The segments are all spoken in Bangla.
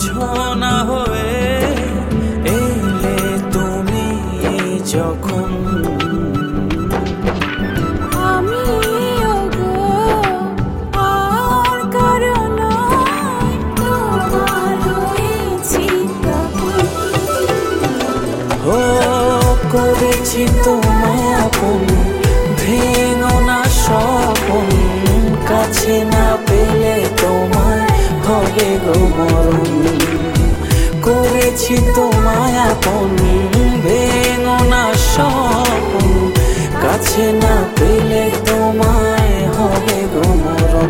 জোছনা হয়ে এলে তুমি যখন আমি ওগো আর কারো নয়, তোমার হয়েছি তখন। ও করেছি তোমায় আপন, ভেঙো না স্বপন, কাছে না পেলে তোমায় হবে গো মরণ। করেছি তোমায় আপন, ভেঙো না স্বপন, কাছে না পেলে তোমায় হবে গো মরণ।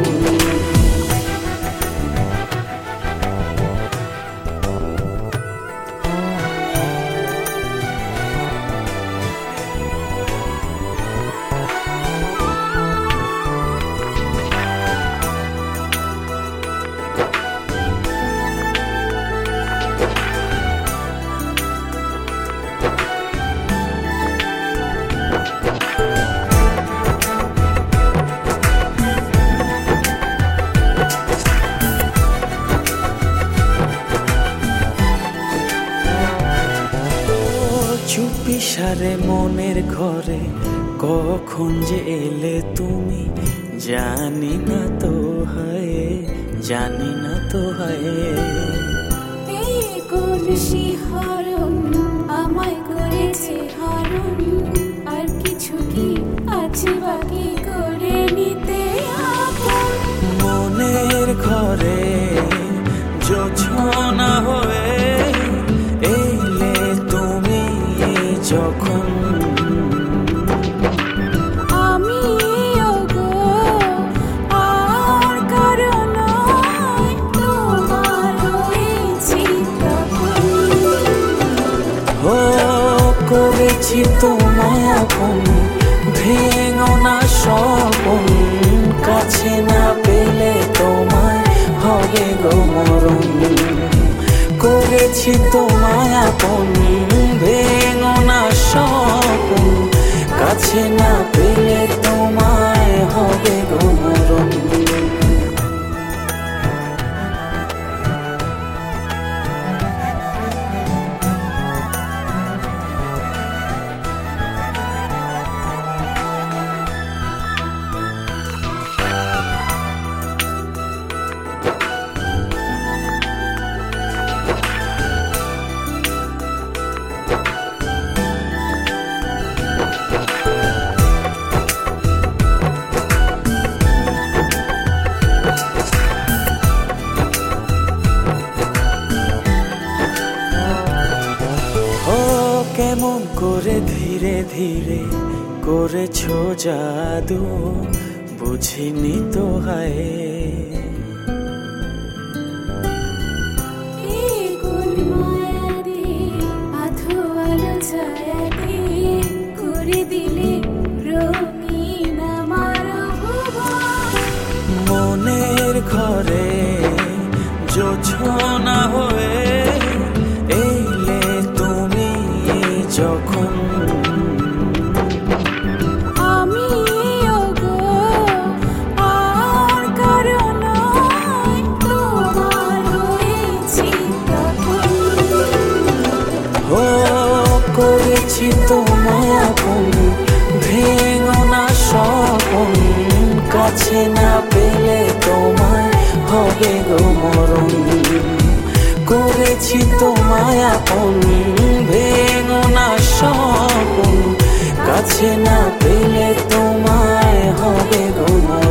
চুপি সারে মনের ঘরে কখন যে এলে তুমি, জানি না তো হায়, জানি না তো হায়। এই কোন শিহরণ আমায় করেছে হরণ, আর কিছু কি আছে বাকি করে নিতে আপন। মনের ঘরে জোছনা হয়ে এলে তুমি যখন আমি ওগো আর কারো নয়, তোমার হয়েছি তখন। ও করেছি তোমায় আপন, ভেঙো না স্বপন, কাছে না পেলে তোমায় হবে গো মরণ। করেছি তোমায় আপন, ভেঙো না স্বপন, কাছে না পেলে তোমায় হবে গো মরণ। কেমন করে ধীরে ধীরে করেছো জাদু, বুঝিনি তো হায়। এই কোন মায়া দিয়ে আধো আলো ছায়া দিয়ে করে দিলে রঙিন আমার ভুবন। মনের ঘরে জোছনা হয়ে এলে তুমি যখন আমি ওগো আর কারো নয়, তোমার হয়েছি তখন। ও করেছি তোমায় আপন, ভেঙো না স্বপন, কাছে না পেলে তোমায় হবে গো মরণ। করেছি তোমায় আপন, ভেঙো না স্বপন, কাছে না পেলে তোমায় হবে গো মরণ।